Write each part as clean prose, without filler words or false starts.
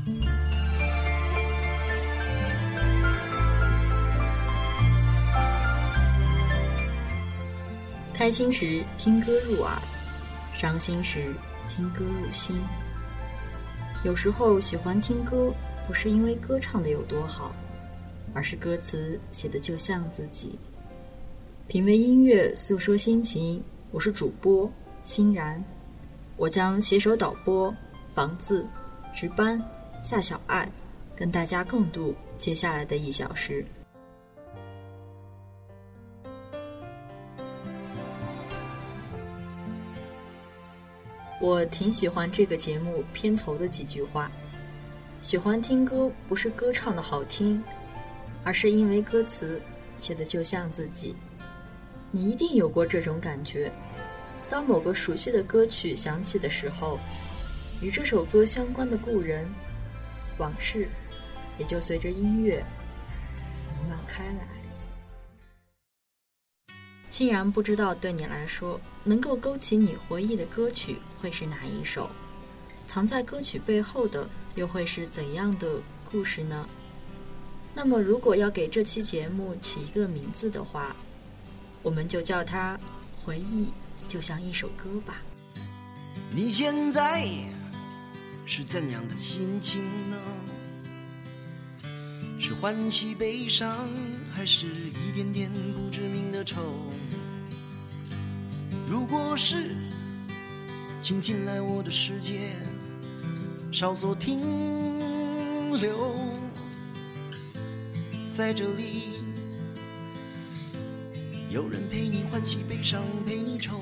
开心时听歌入耳，伤心时听歌入心。有时候喜欢听歌，不是因为歌唱得有多好，而是歌词写的就像自己。品味音乐，诉说心情，我是主播欣然，我将携手导播房子、值班、夏小爱，跟大家共度接下来的1小时。我挺喜欢这个节目片头的几句话，喜欢听歌不是歌唱的好听，而是因为歌词写的就像自己。你一定有过这种感觉，当某个熟悉的歌曲响起的时候，与这首歌相关的故人、往事也就随着音乐弥漫开来。欣然不知道对你来说，能够勾起你回忆的歌曲会是哪一首？藏在歌曲背后的又会是怎样的故事呢？那么如果要给这期节目起一个名字的话，我们就叫它回忆就像一首歌吧。 你现在是怎样的心情呢？是欢喜悲伤，还是一点点不知名的愁？如果是，请进来我的世界，稍作停留，在这里有人陪你欢喜悲伤，陪你愁。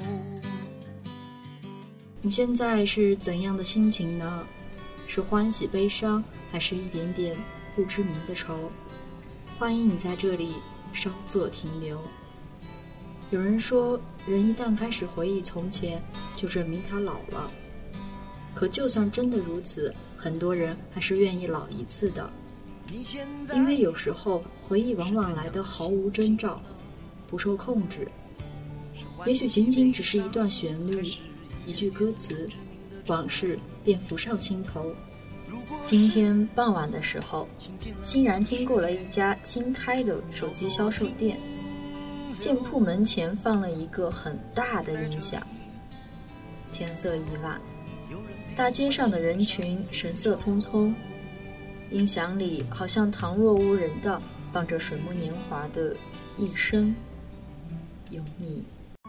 你现在是怎样的心情呢？是欢喜悲伤，还是一点点不知名的愁？欢迎你在这里稍作停留。有人说，人一旦开始回忆从前，就证明他老了。可就算真的如此，很多人还是愿意老一次的，因为有时候回忆往往来得毫无征兆，不受控制。也许仅仅只是一段旋律，一句歌词，往事便浮上心头。今天傍晚的时候，欣然经过了一家新开的手机销售店，店铺门前放了一个很大的音响。天色已晚，大街上的人群神色匆匆，音响里好像旁若无人地放着水木年华的一生有你。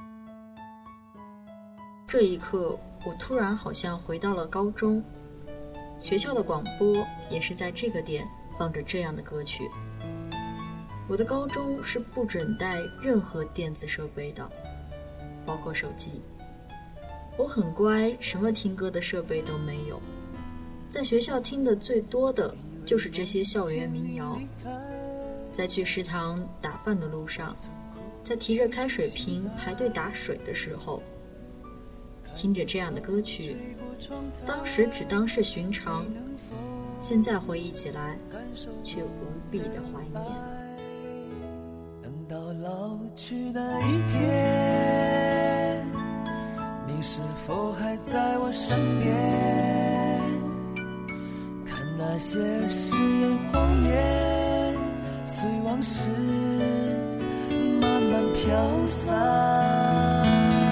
这一刻，我突然好像回到了高中，学校的广播也是在这个点放着这样的歌曲。我的高中是不准带任何电子设备的，包括手机。我很乖，什么听歌的设备都没有。在学校听的最多的就是这些校园民谣。在去食堂打饭的路上，在提着开水瓶排队打水的时候，听着这样的歌曲，当时只当是寻常，现在回忆起来却无比的怀念。 等到老去那一天，你是否还在我身边？看那些誓言谎言，随往事慢慢飘散。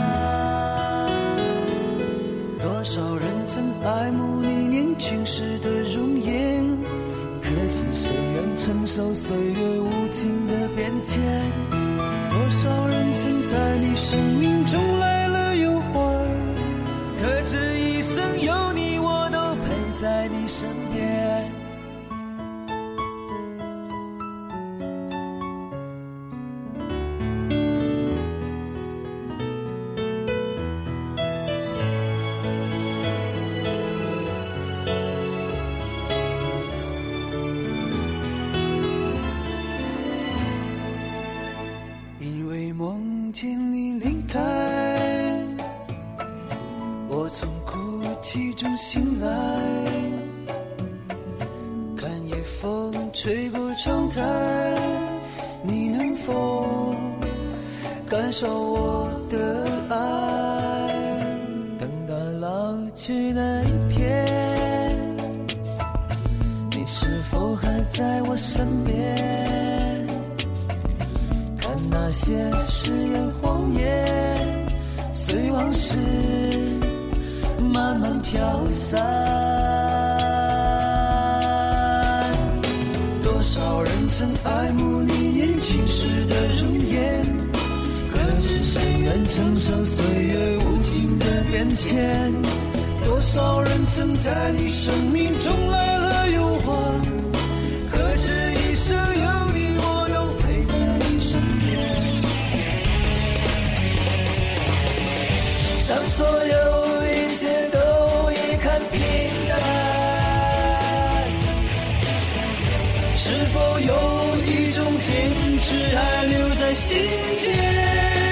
多少人曾爱慕你年轻时的容颜，可是谁愿承受岁月无情的变迁？多少人曾在你生命中来了又还，可这一生有你，我都陪在你身边。梦见你离开，我从哭泣中醒来，看夜风吹过窗台，你能否感受我的爱？等到老去那一天， 否还在我身边？看那些誓言谎言，随往事慢慢飘散。多少人曾爱慕你年轻时的容颜，可知谁愿承受岁月无情的变迁？多少人曾在你生命中来了又还，可知一生有你我都陪在你身边。当所有一切都已看平淡，是否有一种坚持还留在心间？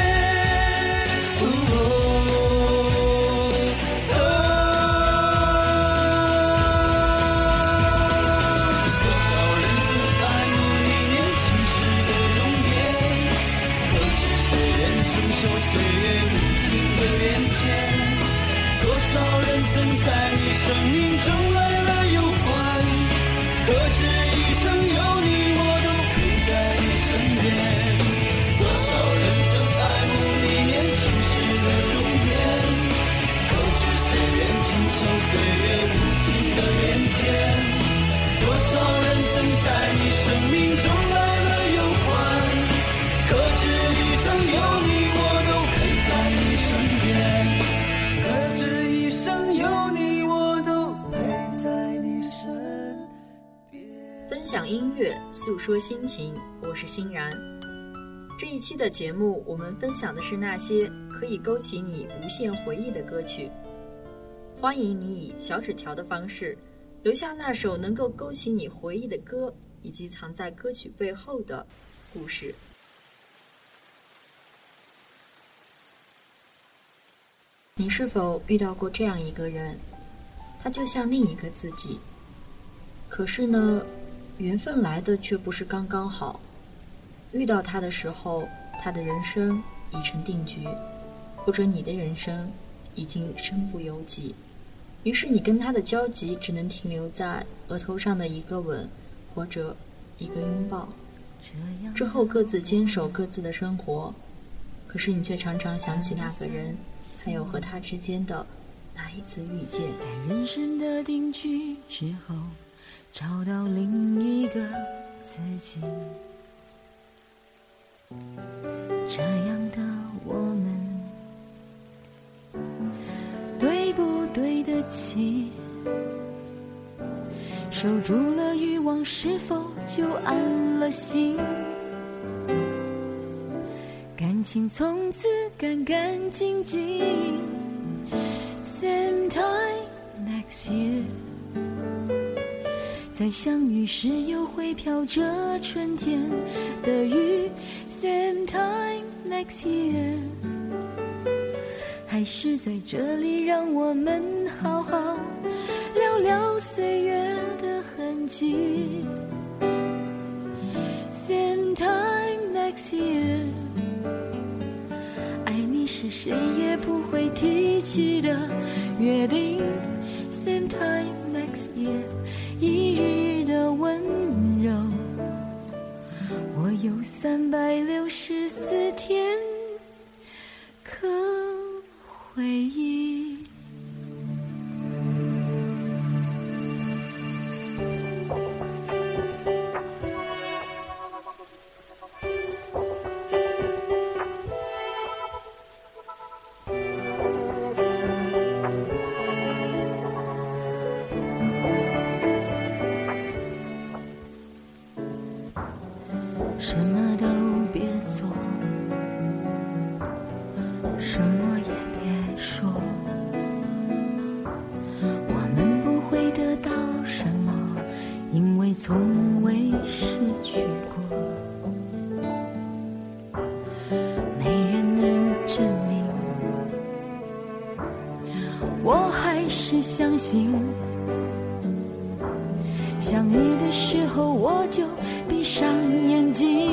曾在你生命中来了又还，可知一生有你我都陪在你身边。多少人曾爱慕你年轻时的容颜，可知谁愿承受岁月无情的变迁？多少人曾在你生命中来了又还，可知一生有你我都陪在你身边。可知一生有你我都陪在你身边。 分享音乐，诉说心情，我是欣然。这一期的节目，我们分享的是那些可以勾起你无限回忆的歌曲。欢迎你以小纸条的方式留下那首能够勾起你回忆的歌，以及藏在歌曲背后的故事。你是否遇到过这样一个人，他就像另一个自己，可是呢，缘分来的却不是刚刚好。遇到他的时候，他的人生已成定局，或者你的人生已经身不由己，于是你跟他的交集只能停留在额头上的一个吻，或者一个拥抱，之后各自坚守各自的生活。可是你却常常想起那个人，还有和他之间的那一次遇见。 在人生的定居之后，找到另一个自己，这样的我们对不对得起？守住了欲望，是否就安了心？感情从此干干净净。Same time next year， 在相遇时又会飘着春天的雨。Same time next year， 还是在这里让我们好好聊聊岁月的痕迹。Same time next year，是谁也不会提起的约定。 Same time next year， 一日的温柔，我有364天可回忆。什么都别做，什么也别说，我们不会得到什么，因为从未失去过。没人能证明，我还是相信，想你的时候我就闭上眼睛。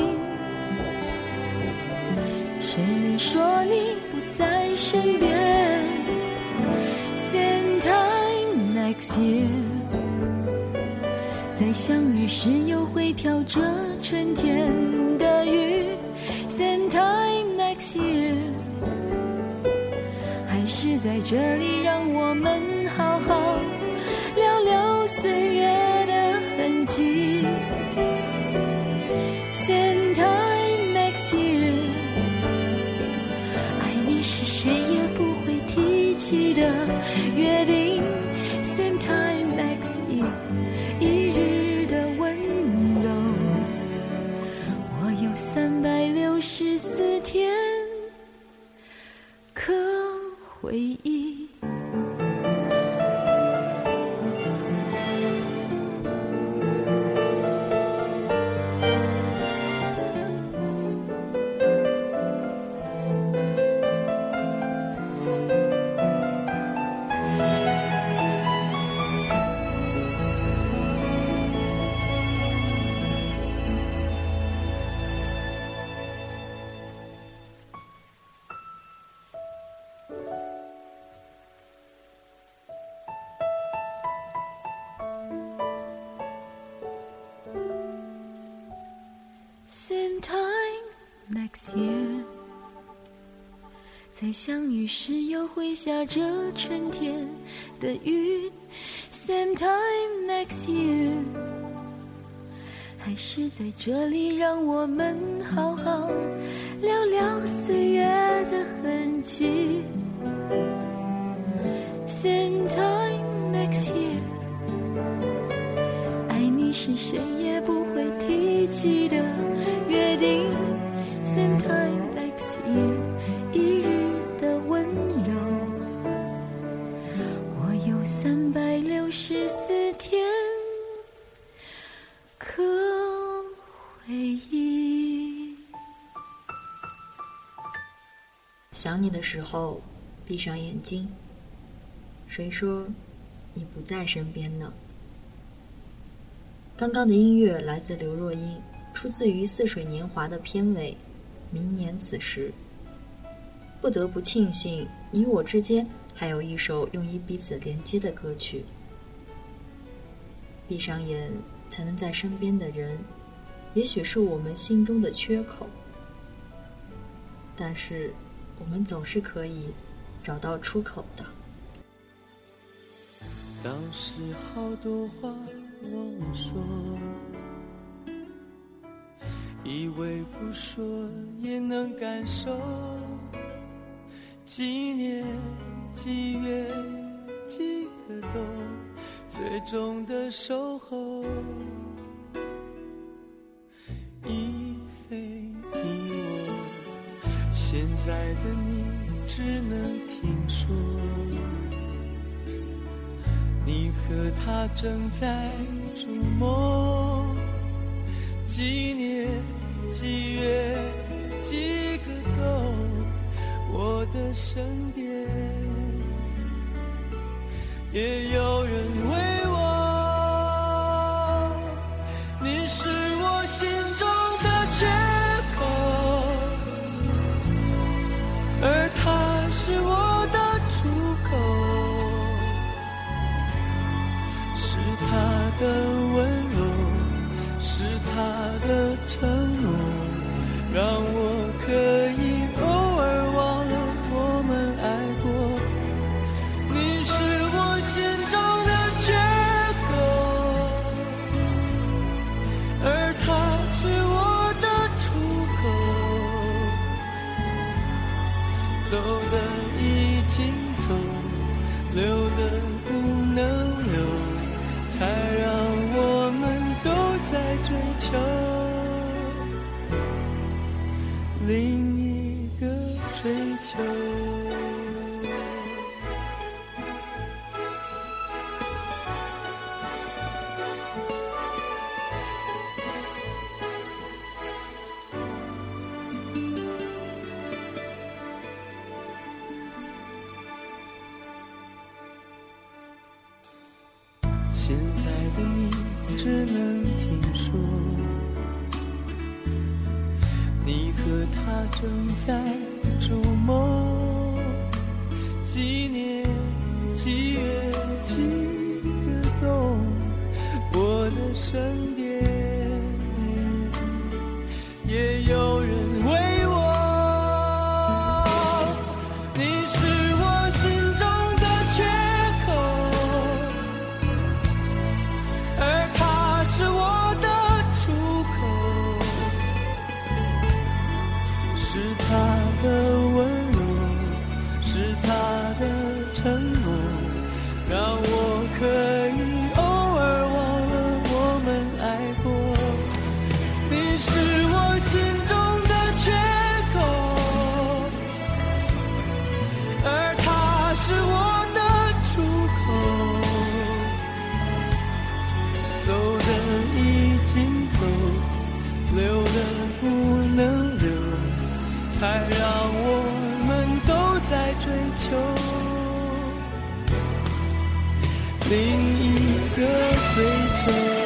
谁能说你不在身边？ Same time next year， 在相遇时又会飘着春天的雨。 Same time next year， 还是在这里让我们好好聊聊岁月的痕迹。 Same time next year， 爱你是谁也不会提起的约定。 Same time next year， 一日的温柔，我有364天可回忆。Same time next year， 在相遇时又会下着春天的雨。 Same time next year， 还是在这里让我们好好聊聊岁月的痕迹。 Same time next year， 爱你是谁也不会提起的约定。 Same time next year， 一日的温柔，我有364天可回忆。 想你的时候，闭上眼睛，谁说你不在身边呢？刚刚的音乐来自刘若英，出自于《似水年华》的片尾《明年此时》。不得不庆幸，你我之间还有一首用以彼此连接的歌曲。闭上眼才能在身边的人，也许是我们心中的缺口，但是我们总是可以找到出口的。 当时好多话忘说，以为不说也能感受，几年几月几个冬，最终的守候，已非你我，现在的你只能听说，你和他正在筑梦，几年几月几个冬，我的身边也有人为我，你是我心中的缺口，而他是我的出口，是他的温柔，是他的承诺，让我可以偶尔忘了我们爱过。你是我心中的缺口，而他是我的出口，走的已经走，留的不能留，才让我们都在追求另一个追求。现在的你只能听说，你和他正在筑梦，几年几月几个冬，我的身边，也有人为我。你是我心中的缺口，而他是我的出口，是他的温柔，是他的承诺，让我可以偶尔忘了我们爱过。你是我心中的缺口，而他是我的出口，走的已经走，留的不能留，才让我们都在追求另一个追求。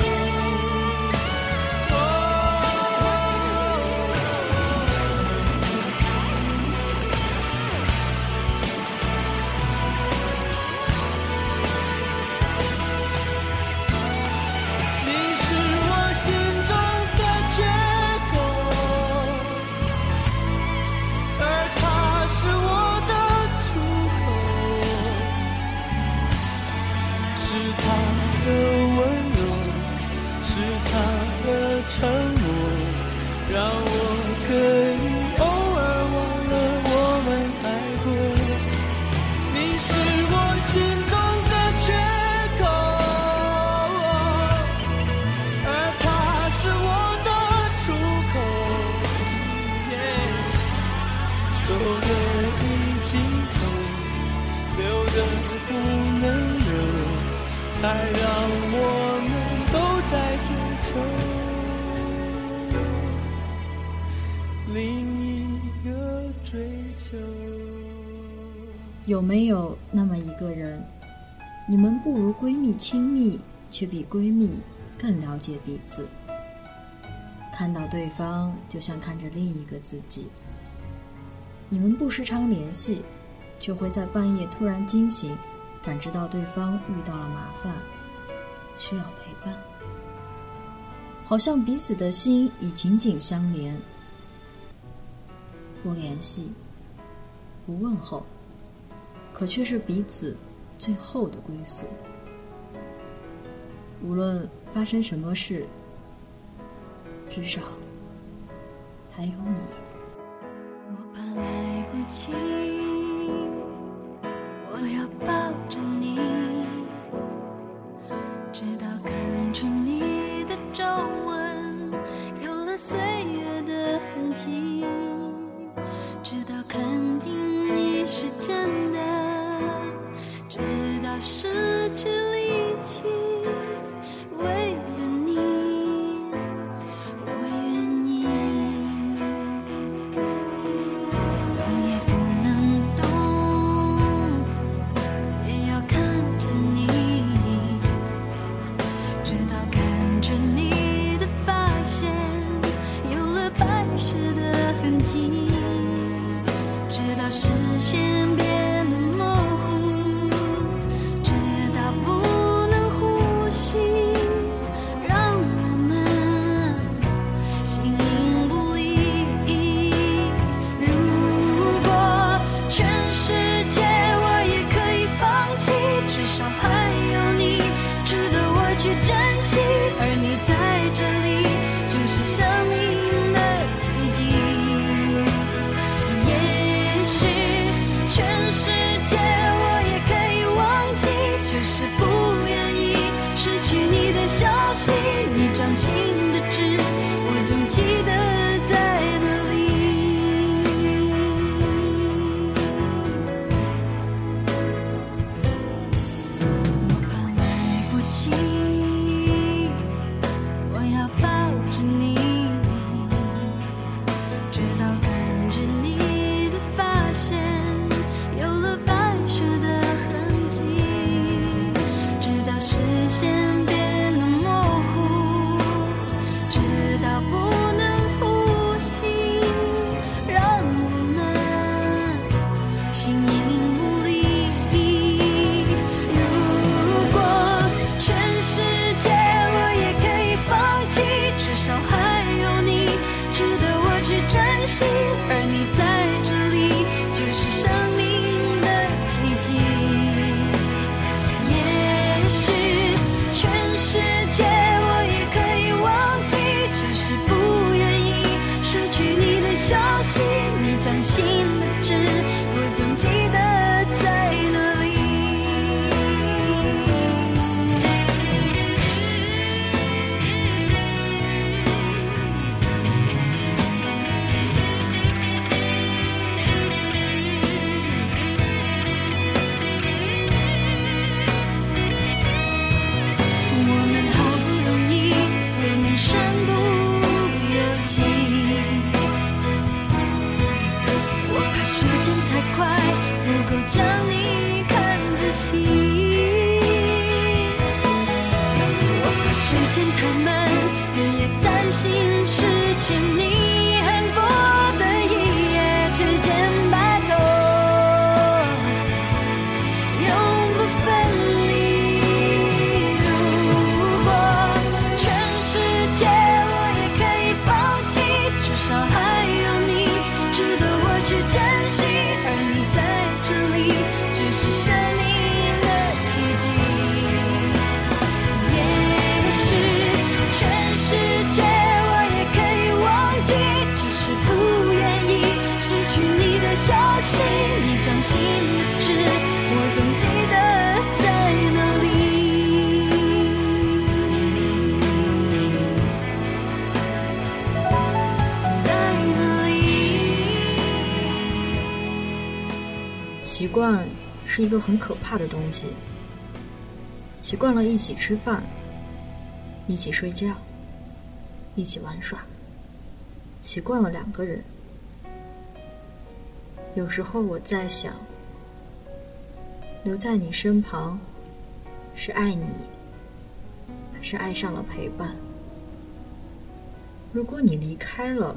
承诺，让我可以偶尔忘了我们爱过。你是我心中的缺口，而他是我的出口。走的已经走，留的不能留，才让我们都在追求另一个追求。 有没有那么一个人，你们不如闺蜜亲密，却比闺蜜更了解彼此？看到对方就像看着另一个自己。你们不时常联系，却会在半夜突然惊醒，感知到对方遇到了麻烦，需要陪伴，好像彼此的心已紧紧相连。不联系，不问候，可却是彼此最后的归宿。无论发生什么事，至少还有你。 我怕来不及，我要抱着你，直到看出你的皱纹有了岁月的痕迹，直到肯定你是真的，直到失去力气，为了你我愿意，动也不能动，也要看着你，直到看着你的发线有了白雪的痕迹，直到视线变得模糊，直到不能呼吸，让我们形影不离。如果全世界我也可以放弃，至少还有你值得我去珍惜，而你在这里就是生命的奇迹。也许全世界我也可以忘记，就是不愿意失去你的消息，你掌心的痣我总记得在哪里。我怕来不及，我要抱着你，直到看着你的发线有了白雪的痕迹， 他们日夜担心失去你，恨不得一夜之间白头，永不分离。如果全世界我也可以放弃，至少还有你值得我去珍惜，而你在这里只是生命的奇迹。也许全世界我也可以忘记，只是不愿意失去你的消息，你掌心的痣我总记得在哪里。 习惯是一个很可怕的东西。习惯了一起吃饭，一起睡觉，一起玩耍，习惯了两个人。有时候我在想，留在你身旁是爱你，还是爱上了陪伴？如果你离开了，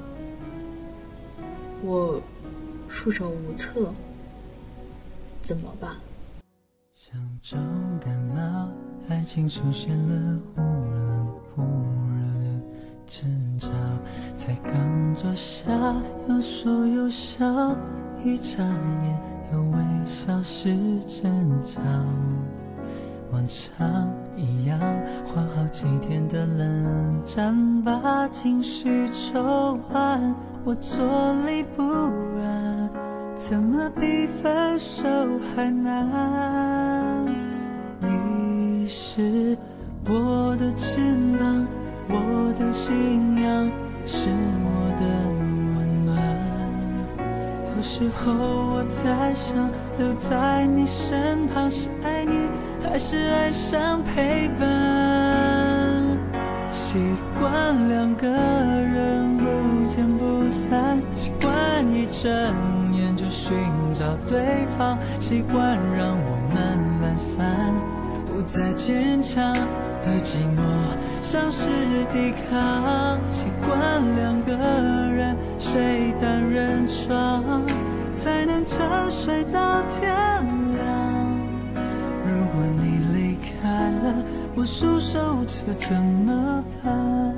我束手无策，怎么办？ 像重感冒，爱情出现了忽冷忽热的争吵，才刚坐下，有说有笑，一眨眼又微笑是争吵，往常一样花好几天的冷战，把情绪抽完，我坐立不安，怎么比分手还难？你是我的肩膀，我的信仰，是我的温暖。有时候我在想，留在你身旁是爱你，还是爱上陪伴？习惯两个人不见不散，习惯一睁眼就寻找对方，习惯让我们懒散，不再坚强，对寂寞丧失抵抗。习惯两个人睡单人床，才能沉睡到天亮。如果你离开了，我束手无策怎么办？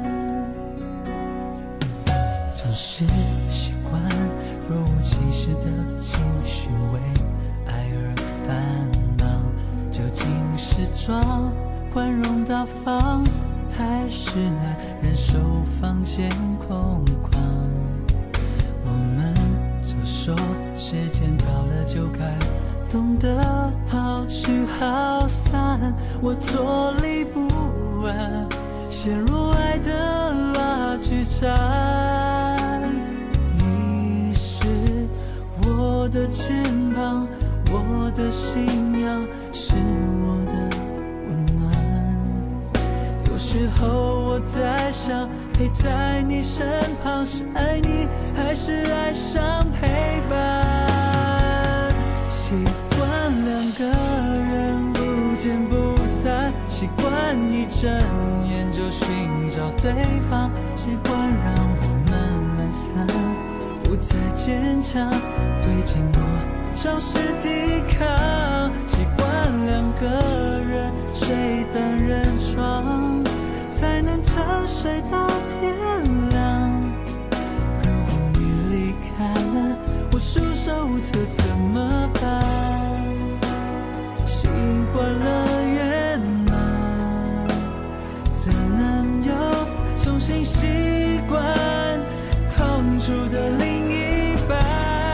总是习惯若无其事的情绪为爱而烦恼，究竟是装宽容大方，还是难忍受房间空旷？我们就说时间到了就该懂得好聚好散，我坐立不安，陷入爱的拉锯战。你是我的肩膀，我的信仰，是我的温暖。有时候我在想，陪在你身旁是爱你，还是爱上陪伴？习惯两个人不见不散，习惯一睁眼就寻找对方，习惯让我们懒散，不再坚强，对寂寞丧失抵抗。习惯两个人睡单人床，才能沉睡到天亮。如果你离开了，我束手无策怎么办？习惯了圆满，怎能又重新习惯空出的另一半？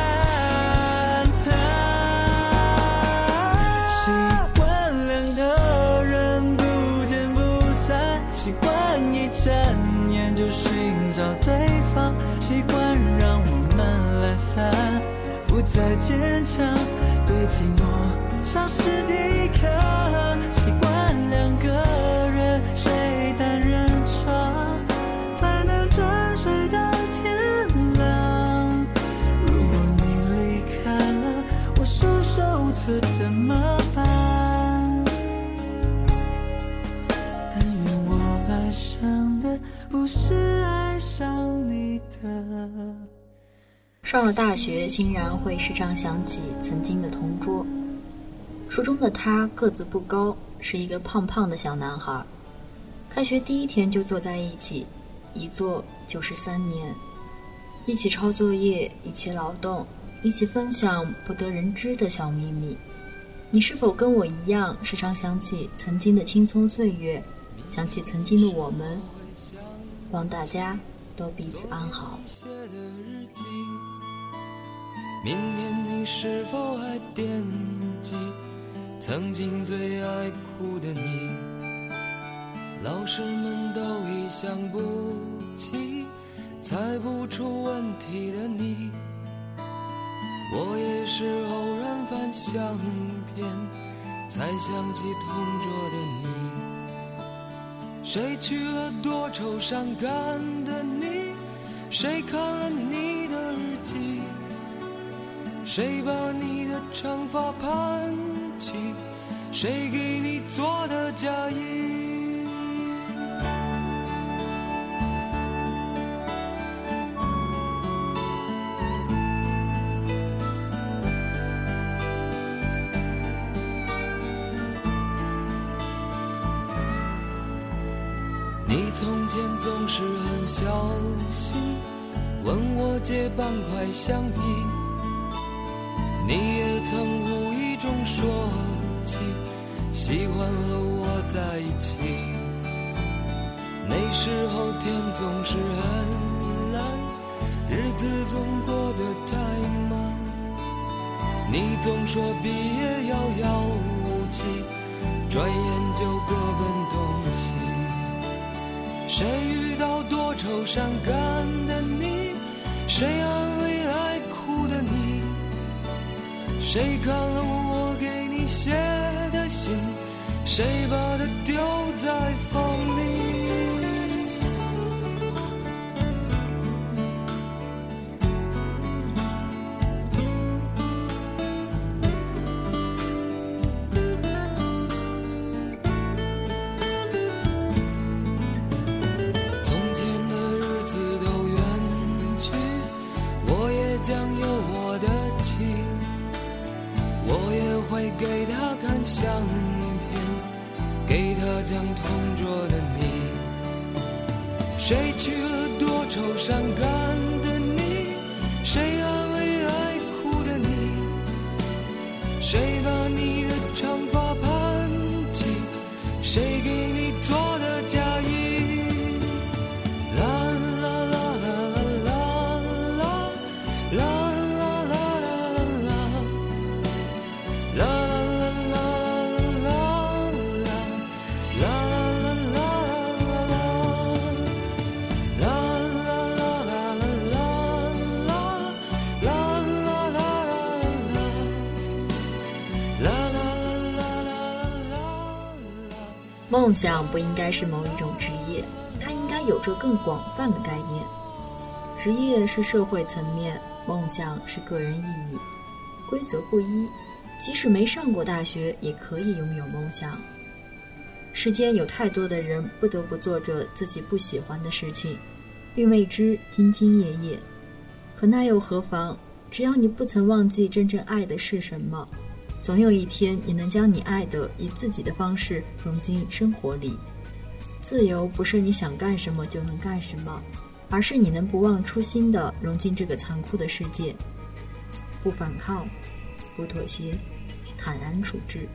习惯两个人不见不散，习惯一睁眼就寻找对方，习惯让我们懒散，不再坚强，对寂寞丧失抵抗。习惯两个人睡单人床，才能沉睡到天亮。如果你离开了，我束手无策怎么办？但愿我爱上了大学，欣然会时常想起曾经的同桌。初中的他个子不高，是一个胖胖的小男孩。开学第一天就坐在一起，一坐就是3年，一起抄作业，一起劳动，一起分享不得人知的小秘密。你是否跟我一样，时常想起曾经的青葱岁月，想起曾经的我们？望大家都彼此安好。 明天你是否还惦记曾经最爱哭的你？老师们都已想不起猜不出问题的你。我也是偶然翻相片才想起同桌的你。谁去了多愁善感的你？谁看了你的日记？谁把你的长发盘起？谁给你做的嫁衣？你从前总是很小心，问我借半块橡皮。你也曾无意中说起喜欢和我在一起。那时候天总是很蓝，日子总过得太慢。你总说毕业遥遥无期，转眼就各奔东西。谁遇到多愁善感的你？谁安慰爱哭的你？谁看了我给你写的信？谁把它丢在风里？从前的日子都远去，我也将有我的妻。我也会给他看相片，给他讲同桌的你。谁去了多愁善感的你？谁安慰爱哭的你？谁把你的长发盘起？谁给你做的嫁衣？啦啦啦啦啦啦啦啦。 梦想不应该是某一种职业，它应该有着更广泛的概念。职业是社会层面，梦想是个人意义，规则不一，即使没上过大学也可以拥有梦想。世间有太多的人不得不做着自己不喜欢的事情，并为之兢兢业业，可那又何妨？只要你不曾忘记真正爱的是什么，总有一天你能将你爱的以自己的方式融进生活里。自由不是你想干什么就能干什么，而是你能不忘初心地融进这个残酷的世界，不反抗，不妥协，坦然处之。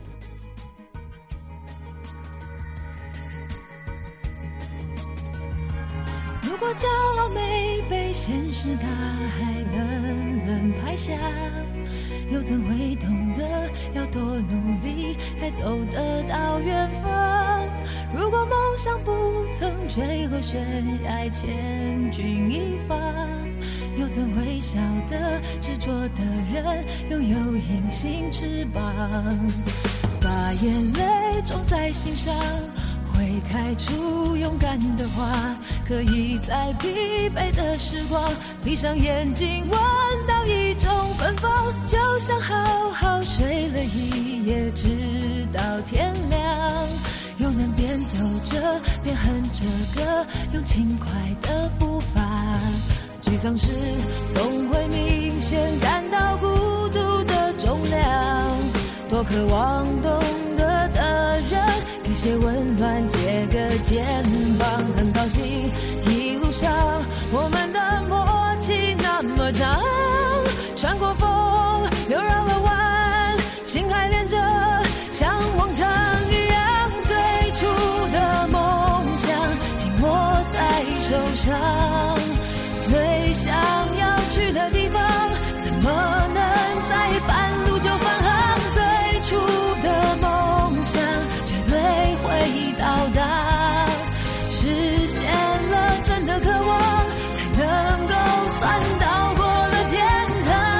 如果骄傲没被现实大海冷冷拍下，又怎会懂得要多努力才走得到远方？如果梦想不曾坠落悬崖千钧一发，又怎会晓得执着的人拥有隐形翅膀？把眼泪种在心上，会开出勇敢的花，可以在疲惫的时光闭上眼睛闻到一种芬芳，就像好好睡了一夜直到天亮，又能边走着边哼着歌，用轻快的步伐，沮丧时总会明显感到孤独的重量，多渴望懂得的人给些温暖，借个肩膀。很高兴一路上我们的默契那么长，穿过风又绕了弯，心还连着像往常一样，最初的梦想紧握在手上，最想要去的地方怎么能在半路就返航，最初的梦想绝对会到达，实现了真的渴望，才能够算到过了天堂。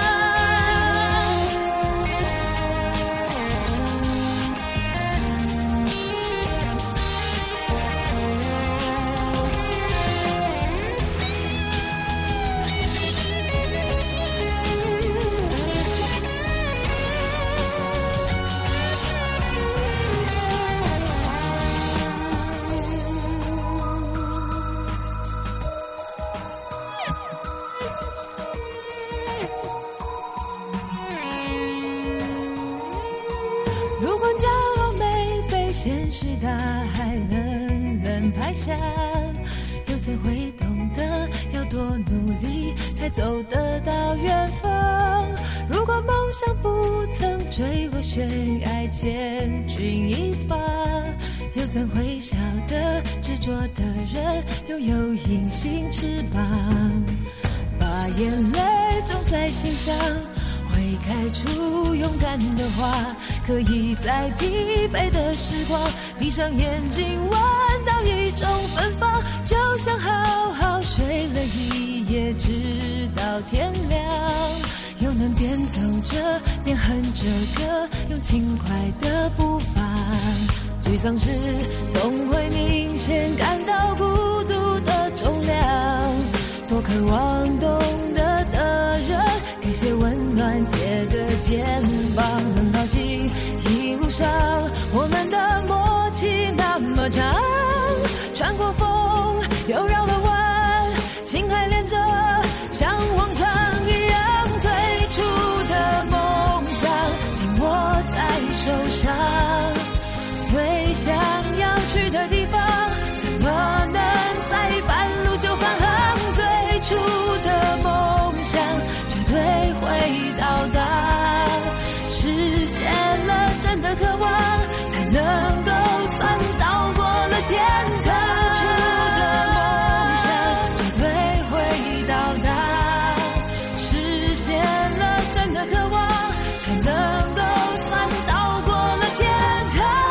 如果骄傲没被现实大海冷冷拍下，又怎会懂得要多努力才走得到远方？如果梦想不曾坠落悬崖，千钧一发，又怎会晓得执着的人拥有隐形翅膀？把眼泪种在心上，会开出勇敢的花，可以在疲惫的时光闭上眼睛闻到一种芬芳，就像好好睡了一夜直到天亮，又能边走着边哼着歌，用轻快的步伐。沮丧时总会明显感到孤独的重量，多渴望懂得的人给些温暖，借个肩膀。很高兴一路上我们的默契那么长，穿过风又绕了弯，心还连着像往常一样，最初的梦想紧握在手上，最想要去的地方怎么能在半路就返航？最初的梦想绝对会到达，实现了真的渴望，才能够算到过了天堂。最初的梦想绝对会到达，实现了真的渴望，才能够算到过了天堂。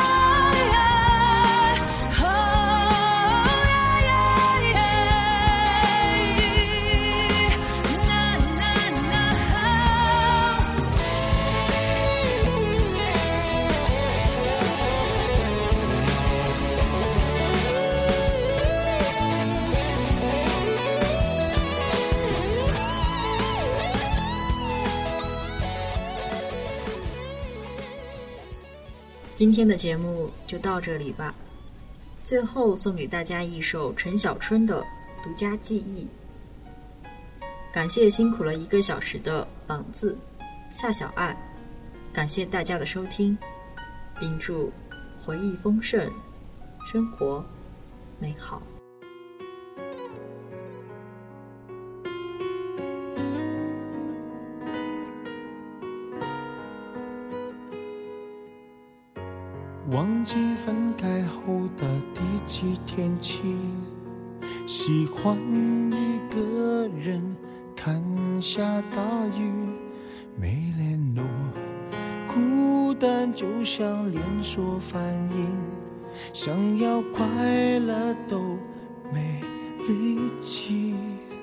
今天的节目就到这里吧，最后送给大家一首陈小春的《独家记忆》。感谢辛苦了1个小时的访自夏小爱，感谢大家的收听，并祝回忆丰盛，生活美好。 忘记分开后的第几天起，喜欢一个人看下大雨，没联络，孤单就像连锁反应，想要快乐都没力气。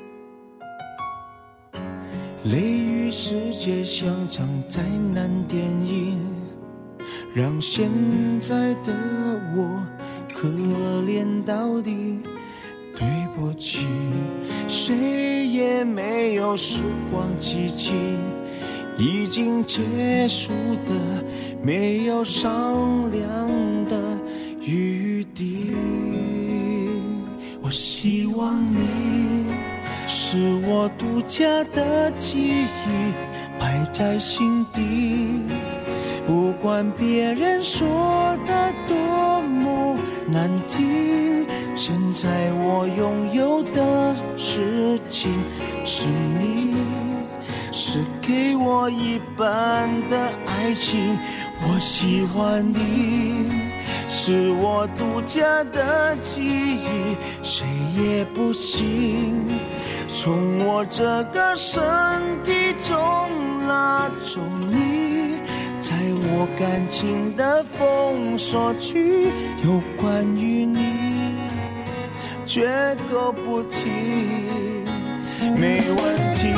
雷雨世界像场灾难电影，让现在的我可怜到底。对不起，谁也没有时光机器，已经结束的没有商量的余地。我希望你是我独家的记忆，摆在心底。不管别人说的多么难听，现在我拥有的事情是你，是给我一半的爱情。我喜欢你，是我独家的记忆，谁也不行从我这个身体中拉走你。在我感情的封锁区，有关于你绝口不提，没问题。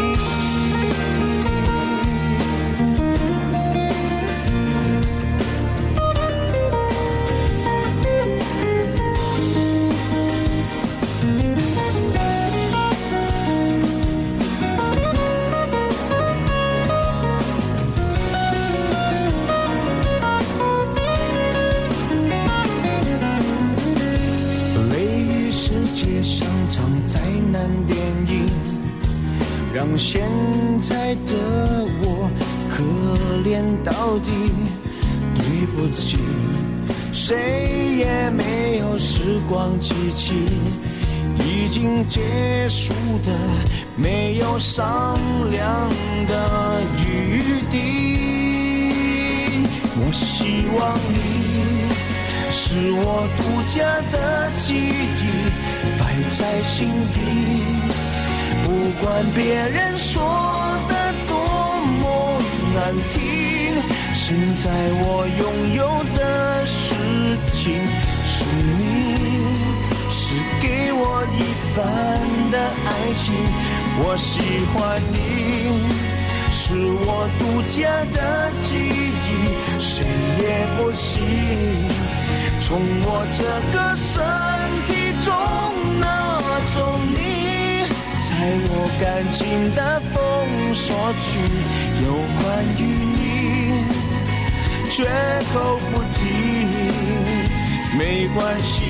让现在的我可怜到底，对不起，谁也没有时光机器，已经结束的没有商量的余地。我希望你是我独家的记忆，摆在心底。不管别人说的多么难听，现在我拥有的事情是你，是给我一半的爱情。我喜欢你，是我独家的记忆，谁也不行从我这个身体中拿走你。在我感情的封锁区，有关于你绝口不提，没关系。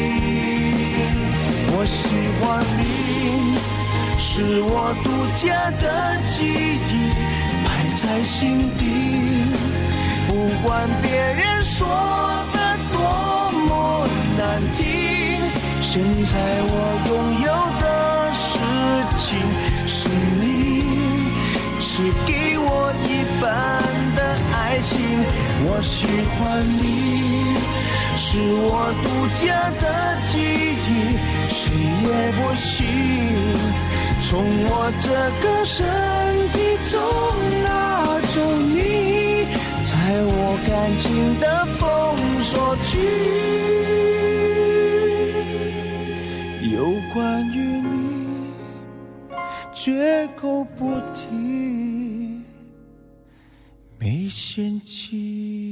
我喜欢你，是我独家的记忆，摆在心底。不管别人说的多么难听，现在我拥有的事情是你，是给我一半的爱情。我喜欢你，是我独家的记忆，谁也不行从我这个身体中拿走你。在我感情的封锁区，有关于你绝口不提，没嫌弃。